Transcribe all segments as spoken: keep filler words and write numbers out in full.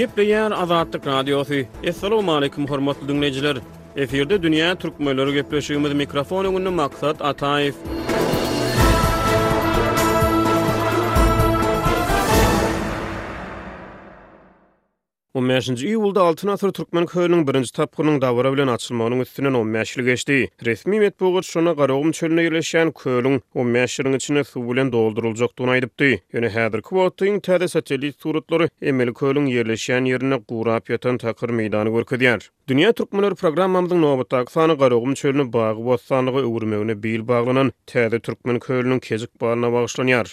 Gepleýän Azatlyk Radiosu. Assalamu alaykum hormatly dinleyijiler. Eferde dünýä türkmenleri gepleşigimiz mikrofon öňünde maksat Ataýew. on beşinji iýulda altyn asr türkmen köýüniň birinji tapgynyň dawra bilen açylmagynyň üstünden on beş ýyl geçdi. Resmi medeniýet şona Garagum çölüne ýerleşýän köýüň on beş ýylyň içinde suw bilen dolduruljakdygyny aýdypdy. Ýöne häzirki wagtyň täze satelit suratlary emeli köýüň ýerleşýän ýerine gurap ýatan takyr meýdany görkezýär. Dünýä türkmenleri programmamyzyň nowatdaky sany Garagum çölüne bagy bostanygy öwürmegine bil baglanan täze türkmen köýüniniň kejik bagyna bagşlanýar.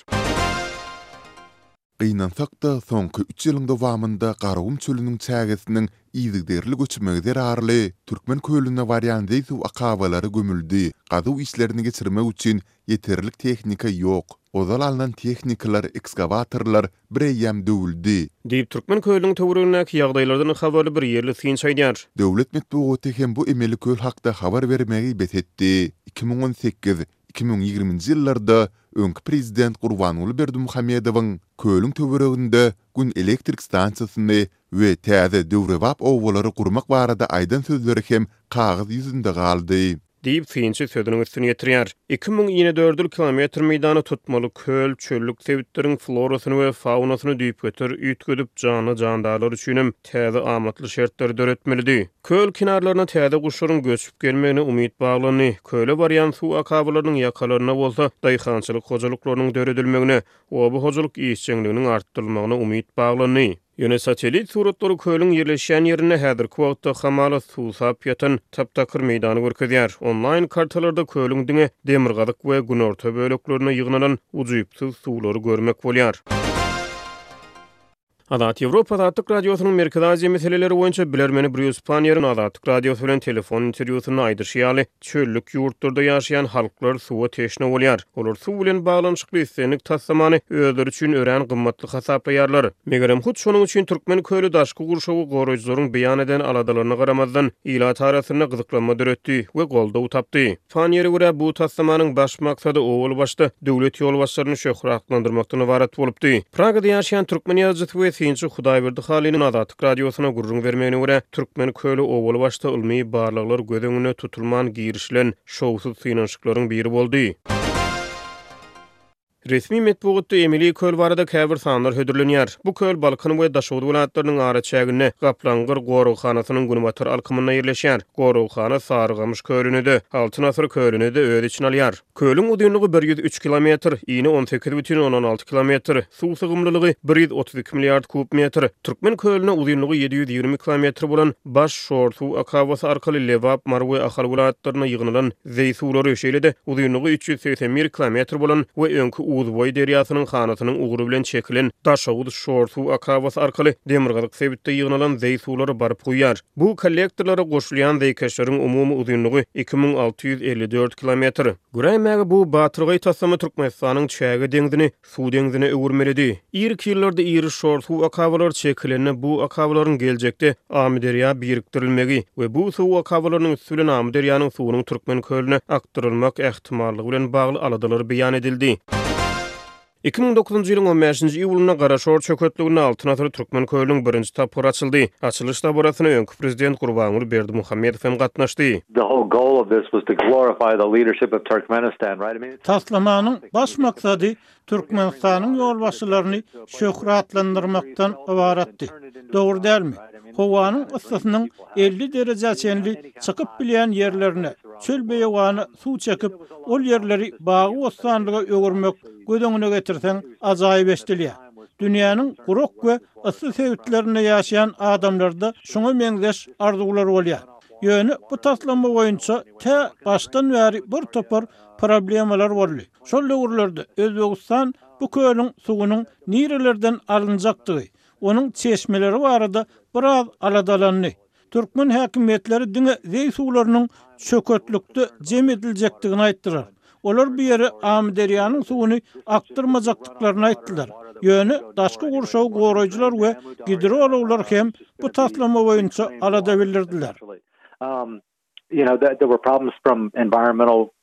Gynansak da soňky üç ýylyň dowamında Garagum çölüniň çägesiniň ýygyderli göçmegler arly türkmen köýüne barýan diýsuw akabalary gömüldi. Gazyw işlerini geçirmek üçin ýeterlik tehnika ýok. Ozal alınan tehnikalar, ekskavatorlar bireýem döwüldi. Diýip türkmen köýüniň töweregindäki ýagdaýlardan habarly bir ýerli synç aýdýar. Döwlet medeniýeti hem bu emeli köýl hakda habar bermegi betetdi. iki bin on sekiz iki bin ýigriminji ýyllarda öňkü prezident Gurbanuly Berdimuhammedowyň köýüň töwereginde gün elektrik stansiýasyny we täze döwrebap owalary gurmak barada aýdan sözleri hem kagaz ýüzünde galdy. Diýip synçy sözüniň üstüne ýetirýär. iki bin ýyne dört kilometr meýdany tutmaly köl, çöllük sebitleriň florasyny we faunasyny diýip götür, üýtgedip jany jandarlar üçinem täze amatly şertler döretmelidi. Köl kinarlaryna täze guşlaryň göçüp gelmegine umyt baglany, köle barýan suw akabalarynyň ýakalaryna bolsa daýhançylyk hojalyklarynyň döredilmegine, we bu hojalyk işçiliginiň artdyrylmagyna umyt baglany. Ýöne satelit suratlary köýüň ýerleşýän ýerine häzirki wagtda hamala suw sap ýatan taptakyr meýdany görkezýär. Online kartalarda köýüň diňe demirgazyk we günorta böleklerine ýygnanan ujypsyz suwlary görmek bolýar. Azat Ýewropa Azatlyk Radiosynyň Merkez Aziýa meseleleri boýunça bilermeni Bruce Panier'in Azatlyk Radiosu bilen telefon interwýusyny aýdyrşýaly çöllük ýurtlarda ýaşaýan halklar suwa teşne bolýar. Olar suw bilen baglanşykly islenlik tassamany özleri üçin ören gymmatly hasaplaýarlar. Megerem hut şonuň üçin türkmen köýlü daşky gurşawy goraýjylaryň beýan eden aladalaryna garamazdan ýylat arasyna gyzyklanma döretdi we goldaw tapdy. Panier'e görä bu tassamanyň baş maksady owul başda döwlet ýolbaşçylaryny şöhratlandyrmakdan ibarat bolupdy. Pragada ýaşaýan türkmen ýazgysy we Synçy Hudaýberdi Halynyň Azatlyk Radiosyna gurrun vermegine görä türkmen köýlü owul başda ulmy barlyklar göz öňüne tutulman girişlen şowsuz synanşyklaryň biri boldy. Resmi medeniýetde emeli köl barada käbir sanlar hödürlenýär. Bu köl Balkan we Daşowdy welaýatlarynyň ara çägine Gaplangyr gorugxanasynyň günümatyr alkymyna ýerleşýär. Gorugxana Sarıgamış köýünde, Altyn asr köýünde öz içine alýar. Köýüň udynlygy bir ýüz üç kilometr, ýyny on sekiz бүтүn onan alty kilometr, suw sygymlylygy bir ýüz otuz iki milliard kub metr. Türkmen köýüne udynlygy ýedi ýüz ýigri kilometr bolan baş şor suw akabasy arkaly Lewap, Marwe ahal welaýatlaryna ýygnalan zeý suwlary şeýlede udynlygy üç ýüz seksen bir kilometr bolan we öňkü Uzboy derýasynyň hanatynyň ugury bilen çekilen Daşowdy şor suw akabasy arkaly demirgazyk sebitde ýygnalan zeý suwlary baryp goýýar. Bu kollektorlara goşulýan zeýkeşleriň umumy uzunlygy iki bin alty ýüz elli dört kilometr. Gürämäge bu Batyrgaý tassamy Türkmenistanyň çäge deňdini suw deňdine öwürmelidi. Ýerki ýyllarda ýeri şor suw akabalary çekilende bu akabalaryň geljekde Amy derýa birikdirilmegi we bu suw akabalarynyň üstüne Amy derýanyň suwunyň türkmen köýüne aktarylmak ähtimallygy bilen bagly aladalary beýan edildi. iki bin dokuzunji ýylyň on beşinji iýulyna Garaşor çökötligine Altyn asr türkmen köýüniň birinji tapyry açyldy. Açylyş tabyrasyna öňkü prezident Gurbanuly Berdimuhammedow hem gatnaşdy. The whole goal of this was to glorify the leadership of Turkmenistan, right? I mean, taslamanyň baş maksady Türkmenistanyň ýolbaşçylaryny şöhratlandyrmakdan ibaratdy. Dogry dälmi? Howanyň yssysynyň elli derece çenli çykyp bilýän ýerlerine çöl beýwany suw çekip ol ýerleri bagy bostanlyga öwürmek gödöňüne getirsen ajaýyp eşdilýär. Dünýäniň guruk we ysy sebitlerine ýaşaýan adamlarda şoňa meňzeş arzuwlar bolýar. Ýöne bu taslama boýunça tä başdan bäri bir topar problemalar boldy. Şol döwürlerde Özbegistan bu köýüň suwunyň nirelerden alynjakdygy, onun çeşmeleri barada biraz aladalanny. Türkmen häkimetleri diňe zeý suwlarynyň çökötlükde jem ediljekdigini aýtdylar. Olar bir ýere Amy derýanyň suwuny aktyrmajakdyklaryny aýtdylar. Ýöne daşky gurşaw goraýjylar we gidrologlar hem bu taslama boýunça alada bildirdiler. Um, you know, that there were problems from environmental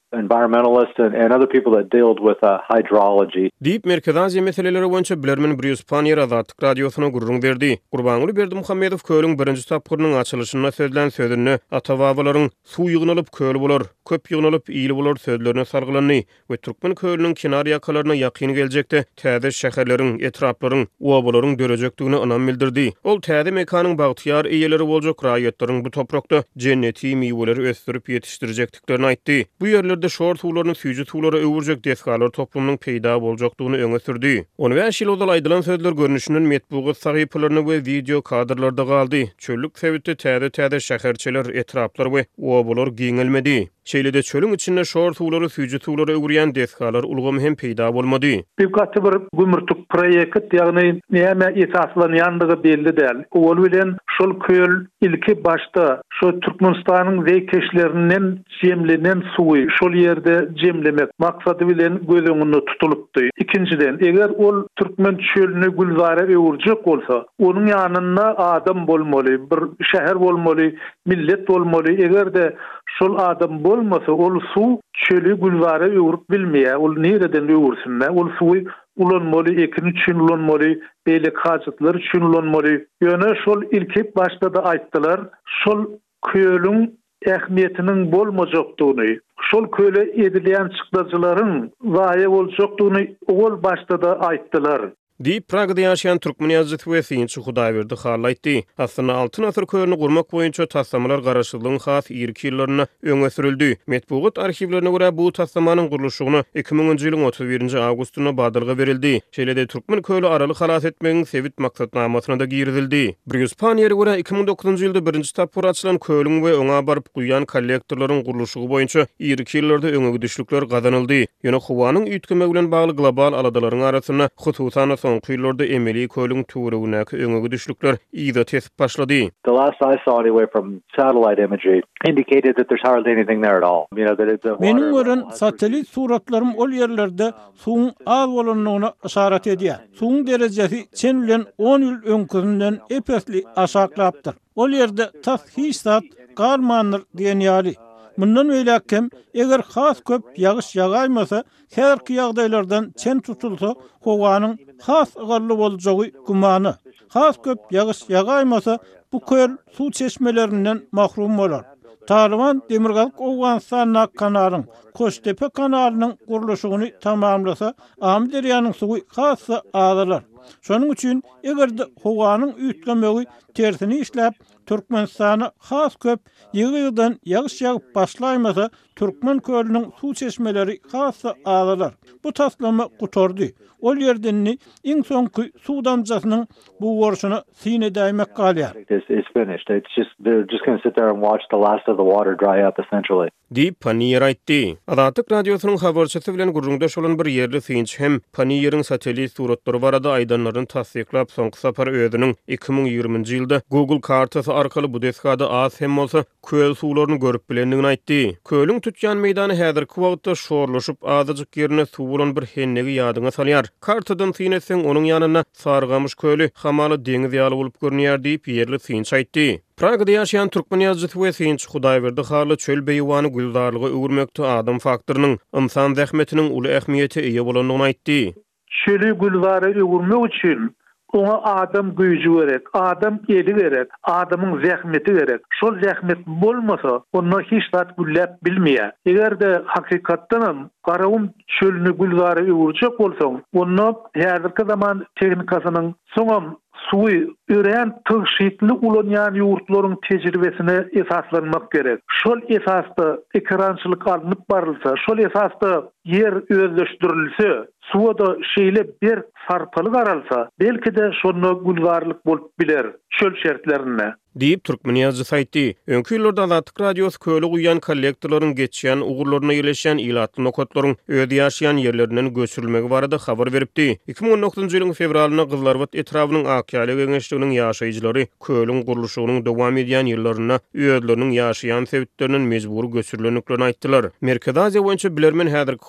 environmentalists and, and other people that dealt with uh, hydrology. Deyip Merkez Aziya meseleleri boýunça bilermen Bruce Panier Azatlyk radiosuna gurrun berdi. Gurbanuly Berdimuhammedow köýlüň birinji tapgyrynyň açylyşynda sözlen sözünü ata-babalaryň suw ýygynalyp köýl bolar, köp ýygynalyp ýyly bolar sözlerine sargylany we türkmen köýlüniň kenar ýakalaryna ýakyn geljekde täze şäherleriň, etraplaryň, obalaryň dörejekdigine ynam bildirdi. Ol täze mekanyň bagtyar eýeleri boljak raýatlaryň bu toprakda jenneti meýweleri ösdürip ýetişdirjekdiklerini aýtdy. Bu ýerlerde şor suwlaryny süýji suwlara öwürjek desgalar toplumynyň peýda boljakdygyny öňe sürdi. On beş ýyl ozal aýdylan sözler görnüşiniň metbugat sahypalaryna we video kadrlarda galdy. Çöllük sebäpli täze täze şäherçiler, etraplar we obalar giňelmedi. Şeýlede çölüň içinde şor suwlary süýji suwlara öwürýän desgalar ulgamy hem peýda bolmady. Bir gaty bir gümürtük projekt, ýagny näme esaslanýandygy belli däl. Ol bilen şol köl ilki başta şu Türkmenistanyň wekişlerinden jemlenen suwy şol ýerde jemlemek maksady bilen gözüňde tutulupdy. İkinciden, eger ol Türkmen çölüni gülzara öwürjek bolsa, onuň ýanynda adam bolmaly, bir şäher bolmaly, millet bolmaly. Eger de şol adam bolmasa, ol su çölü gülzara öwürip bilmeýär. Ol nereden öwürsinler? Ol suwy ulanmaly, ekin üçin ulanmaly, beýle hajatlar üçin ulanmaly. Ýöne şol ilki başda da aýtdylar, şol köýlüň ähmiýetiniň bolmajakdygyny, şol köýle edilýän çykdajylaryň zaýa boljakdygyny ol başda da aýtdylar. Deyip Pragada ýaşaýan türkmen ýazgysy we synçy Hudaýberdi haýlaýtdy. Aslynda altyn asr köýlüni gurmak boýunça taslamalar garaşylygyň has ýirki ýyllaryna öňe sürildi. Metbugat arhivlerine görä bu taslamanyň gurulşygyny iki miňinji ýylyň otuz birinji awgustyna badylga berildi. Şeýlede türkmen köýlü aralyk halas etmegiň sewit maksatnamasyna da girizildi. Bruce Panier'e görä iki miň dokuzunji ýylda birinji tapyr açylan köýlüň we oňa baryp guýan kollektorlaryň gurulşygy boýunça ýirki ýyllarda öňe gidişlikler gazanyldy. Ýöne Howanyň üýtgeme bilen bagly global aladalaryň arasyna hususan soňky ýyllarda emeli köýlüň töweregindäki öňe gidişlikler ýa-da tesip başlady. The last I saw anyway from satellite imagery indicated that there's hardly anything there at all. You know that it's a Menin gören satelit suratlarym ol ýerlerde suwun az bolanyna işaret edýär. Suwun derejesi çen bilen on ýyl öňkünden epesli aşaklapdyr. Ol ýerde tas hiç zat garmandyr diýen ýaly. Mundan öýläkem, eger has köp ýagyş ýagaýmasa, herki ýagdaýlardan çen tutulsa, howanyň has ýagarly boljagy gumany. Has köp ýagyş ýagaýmasa, bu köl suw çeşmelerinden mahrum bolar. Taliban Demirgalyk Owganistanyň kanalyň, Koştepe kanalynyň gurulşygyny tamamlasa, Amy derýanyň suwy hassa azalar. Şonuň üçin egerde howanyň üýtgemegi tersini işläp, Türkmenistany has köp ýygydan ýagyş ýagyp başlaýmasa, Türkmen köýlüniň suw çeşmeleri hassa azalar. Bu taslama gutordy. Ol ýerdenni iň soňky suw damjasynyň bu worşuny sine däýmek galýar. It's finished. It's just they're just going to sit there and watch the last of the water dry up essentially. Deyip Panier aýtdy. Azatlyk radiosynyň habarçysy bilen gurrundaş bolan bir ýerli synç hem Panier'iň satelit suratlary barada aýdanlaryny tasdiklap soňky sapar özüniň iki miň ýygrymynjy ýylda Google kartasy arkaly bu desgada az hem bolsa köl suwlaryny görüp bilendigini aýtdy. Köýlüň tutýan meýdany häzirki wagtda şorlaşyp azyjyk ýerine suw bolan bir hennegi ýadyňa salýar. Kartadan synetseň onuň ýanyna Sargamış köýlü hamaly deňiz ýaly bolup görünýär diýip ýerli synç aýtdy. Pragada ýaşaýan türkmen ýazgysy we synç Hudaýberdi haly çöl beýwany güldarlygy öwürmekde adam faktorynyň insan zähmetiniň uly ähmiýeti eýe bolanyny aýtdy. Çölü gülzara öwürmek üçin ona adam güýji gerek, adam eli gerek, adamyň zähmeti gerek. Şol zähmet bolmasa, onu hiç zat güllep bilmeýär. Egerde hakykatdan garawum çölüni gülzara öwürjek bolsaň, onu häzirki zaman teknikasynyň soňam suwy ören tygşytly ulanýan ýurtlaryň tejribesine esaslanmak gerek. Şol esasda ekrançylyk alınıp barylsa, şol esasda yer özleşdirilse, suwda şeýle bir sarpaly garalsa, belki de şonu gülwarlyk bolup biler çöl şertlerine. Deyip türkmen ýazgysy aýtdy. Öňkü ýyllarda Azatlyk radiosu köýle guýan kollektorlaryň geçýän ugurlaryna ýerleşen ýylatly nokatlaryň öýde ýaşaýan ýerlerinden göçürilmegi barada habar beripdi. iki miň on dokuzunjy ýylyň fevralyna Gyzlarbat etrawynyň Akýaly geňeşliginiň ýaşaýjylary köýlüň gurulşygynyň dowam edýän ýyllaryna öýdleriniň ýaşaýan sebitleriniň mejbur göçürilenliklerini aýtdylar. Merkez Aziýa boýunça bilermen häzirki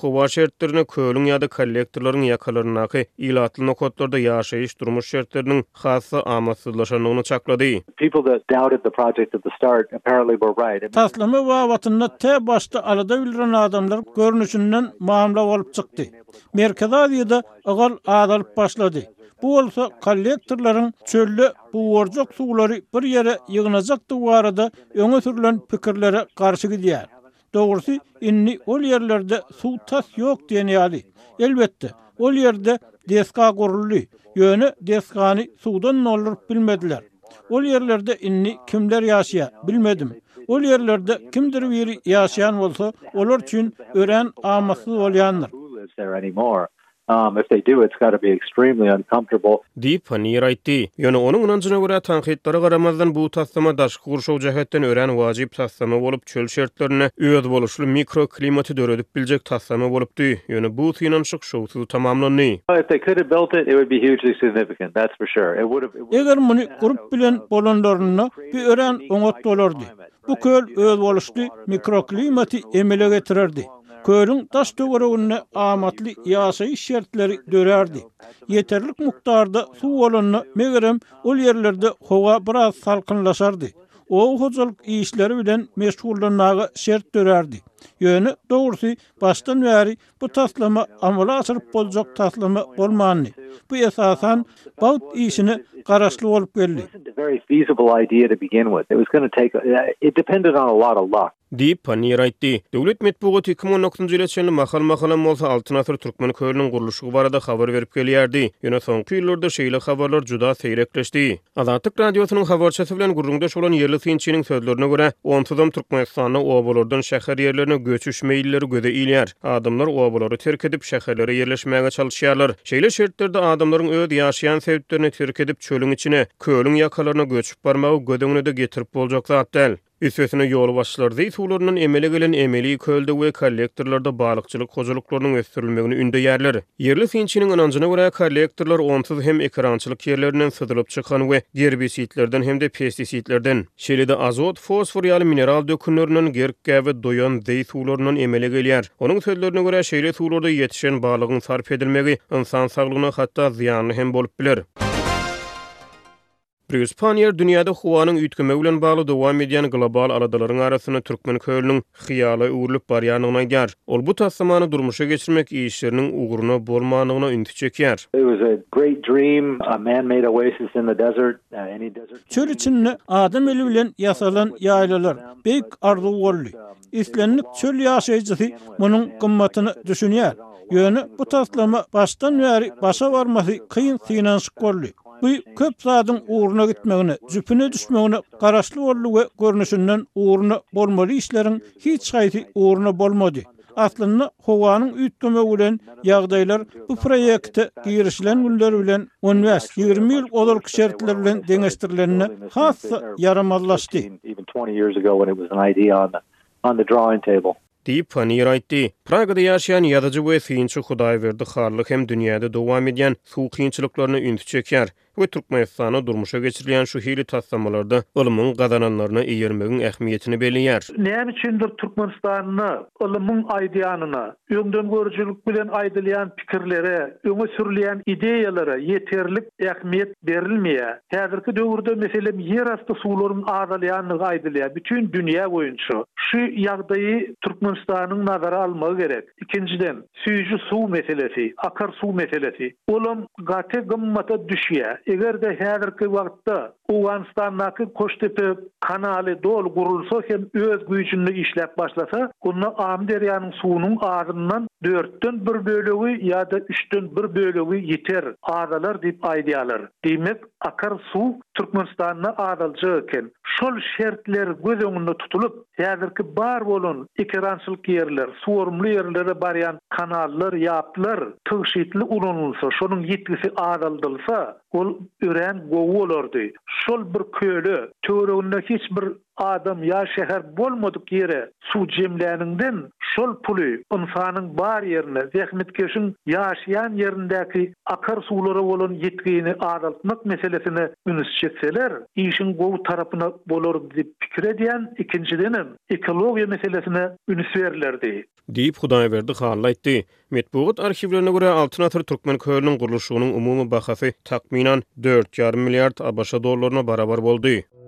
howa şertlerine köölüň ýa-da kollektorlaryň ýakalaryndaky ilatly nokatlarda ýaşaýyş durmuş şertleriniň hassa amatsızlaşanyny çaklady. People that doubted the project at the start apparently were right. Taslama wagtynda te başda alada bilen adamlar görnüşinden mamla bolup çykdy. Merkez Aziýada agal adalyp başlady. Bu bolsa kollektorlaryň çölle bu worjak suwlary bir ýere ýygnajak duwarada öňe sürülen pikirlere garşy gidýär. Dogrusy inni ol ýerlerde suw tas ýok diýenýärdi. Elbetde ol ýerde deska guruldy. Ýöne deskany suwdan noldurup bilmediler. Ol ýerlerde inni kimler ýaşaýar bilmedim. Ol ýerlerde kimdir biri ýaşaýan bolsa, olar üçin ören amatsız bolýanlar. Um, if they do, it's got to be extremely uncomfortable. Diýip Panir aýtdy. Ýöne onuň ynanjyna görä tanqidlere garamazdan bu taslama daşky gurşaw jähetden ören wajyp taslama bolup çöl şertlerine öýüd boluşly mikroklimaty döredip biljek taslama bolupdy. Ýöne bu synanşyk şowsuz tamamlandy. If they could have built it, it would be hugely significant. That's for sure. It would have. Eger muny gurup bilen bolanlaryna bir ören oňat bolardy. Bu köl öýüd boluşly mikroklimaty emele getirerdi. Köylüň taş töweregine amatly ýaşaýyş şertleri dörerdi. Yeterlik mukdarda suw bolanyny megerem ol ýerlerde howa biraz salkynlaşardy. O hojalyk işleri bilen meşgullanmagy şert dörerdi. Ýöne dogrusy başdan bäri bu taslama amala asyryp boljak taslama bolmany. Bu esasan bawt işini garaşly bolup geldi. Very feasible idea to begin with. It was going to take it depended on a lot of luck. Diýip Panir aýtdy. Döwlet medeniýeti iki bin on dokuzynjy ýyla çenli mahal-mahalam bolsa altyn asyr türkmen köýünün guruluşy barada habar berip gelýärdi. Ýöne soňky ýyllarda şeýle habarlar juda seýrekleşdi. Azatlyk radiosynyň habarçysy bilen gurrundaş bolan ýerli synçynyň sözlerine görä, onsuzam Türkmenistanyň obalardan şäher ýerlerine göçüş meýilleri göze ilýär. Adamlar obalary terk edip şäherlere ýerleşmäge çalışýarlar. Şeýle şertlerde adamlaryň öýüd ýaşaýan sebäplerini terk edip çölüň içine, köölüň ýakalaryna göçüp barmagy gödeňine de getirip boljak zat däl. Üsesine ýol başçylary suwlarynyň emele gelen emeli kölde we kollektorlarda balykçylyk hojalyklarynyň ösdürilmegini ündeýärler. Yerli synçynyň ynanjyna görä kollektorlar onsuz hem ekrançylyk ýerlerinden sydylyp çykan we gerbisidlerden hem de pestisidlerden, şeýle-de azot, fosfor ýaly mineral dökünlerinden gerkkä we doýan zey suwlarynyň emele gelýär. Onuň sözlerine görä şeýle suwlarda ýetişen balygyň sarp edilmegi insan saglygyna hatda ziýanly hem bolup biler. Prispanier dünýäde howanyň üýtgeme bilen bagly dowam edýän global aladalaryň arasyna türkmen köýlüniň hyýaly urulyp barýanyny aýdýar. Ol bu taslamany durmuşa geçirmek işleriniň uguruny bolmanyna ünti çekýär. It was a great dream, a man-made oasis in the desert, uh, any desert. Çöl içinde adam eli bilen yasalan ýaylalar, beýik arzuw boldy. İslenlik çöl ýaşaýjysy munyň gymmatyny düşünýär. Ýöne bu taslama başdan bäri başa barmasy kıyın synanşyk boldy. Bu köp zadyň uğruna gitmegine, jüpüne düşmegine garaşly boldy we görnüşinden uğruna bolmaly işleriň hiç haýsy uğruna bolmady. Aslynda howanyň üýtgeme bilen ýagdaýlar bu proýekte girişilen günler bilen on beş ýygrimi ýyl olarky şertler bilen deňeşdirilenine hassa yaramazlaşdy. Even twenty years ago when it was an idea on the on the drawing table. Diýip Panir aýtdy. Pragada ýaşaýan ýazyjy we synçy Hudaýberdi harlyk hem dünýäde dowam edýän suw kynçylyklaryny ünti çekýär we Türkmenistana durmuşa geçirilýän şu hili taslamalarda ulumyň gazananlaryna iýermegiň ähmiýetini belirýär. Näme üçindir Türkmenistanyny ulumyň aýdýanyna, öňden görüjülik bilen aýdylýan pikirlere, öňe sürilýän ideýalary ýeterlik ähmiýet berilmeýär. Häzirki döwürde meselem ýer asty suwlaryň azalýanlygy aýdylýar. Bütün dünýä boýunça şu ýagdaýy Türkmenistanyň nazara almagy gerek. İkinciden, süýjü suw meselesi, akar suw meselesi. Ulum gaty gymmata düşýär. Eger de häzirki wagtda Uganistandaky Koştepe kanaly dol gurulsa hem öz güýçini işläp başlasa, onda Am derýanyň suwunyň ağzyndan dörtten bir bölegi ýa-da üçten bir bölegi ýeter azalar diýip aýdýarlar. Demek, akar suw Türkmenistanyna azalja eken. Şol şertler göz öňünde tutulup, häzirki bar bolan ekrançylyk ýerler, suwarmly ýerlere barýan kanallar, ýaplar tygyşytly ulanylsa, şonuň ýetkisi azaldylsa, ol ören gowy bolardy. Şol bir köýle, töwereginde hiç bir adam ya şehir bolmadyk yere su jemläningden şol puly insanyň bar ýerine zähmetkeşiň ýaşaýan ýerindäki akar suwlara bolan ýetgini adaltmak meselesine üns çekseler, işin gowy tarapyna bolar diýip pikir edýän, ikincidenem ekologiýa meselesine üns berillerdi. Diýip Hudaýberdi hally aýtdy. Metbuat arşivlerine göre altyn atyr Türkmen köýüniň gurulşynyň umumy bahasy takminan dört ýarym milliard ABŞ dollaryna barabar boldy.